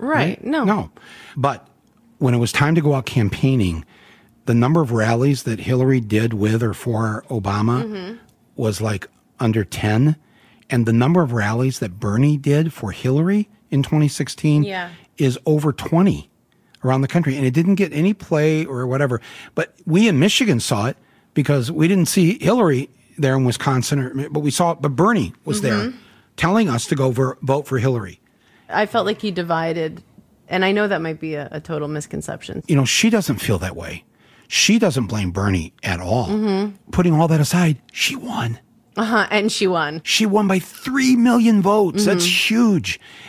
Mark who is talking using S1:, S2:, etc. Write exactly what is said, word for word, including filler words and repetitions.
S1: Right. No.
S2: No. But when it was time to go out campaigning, the number of rallies that Hillary did with or for Obama mm-hmm. was like under ten. And the number of rallies that Bernie did for Hillary in twenty sixteen
S1: yeah.
S2: is over twenty around the country. And it didn't get any play or whatever. But we in Michigan saw it because we didn't see Hillary there in Wisconsin, or, but we saw it. But Bernie was mm-hmm. there telling us to go ver- vote for Hillary.
S1: I felt like he divided. And I know that might be a, a total misconception.
S2: You know, she doesn't feel that way. She doesn't blame Bernie at all. Mm-hmm. Putting all that aside, she won.
S1: Uh-huh, and she won.
S2: She won by three million votes. Mm-hmm. That's huge.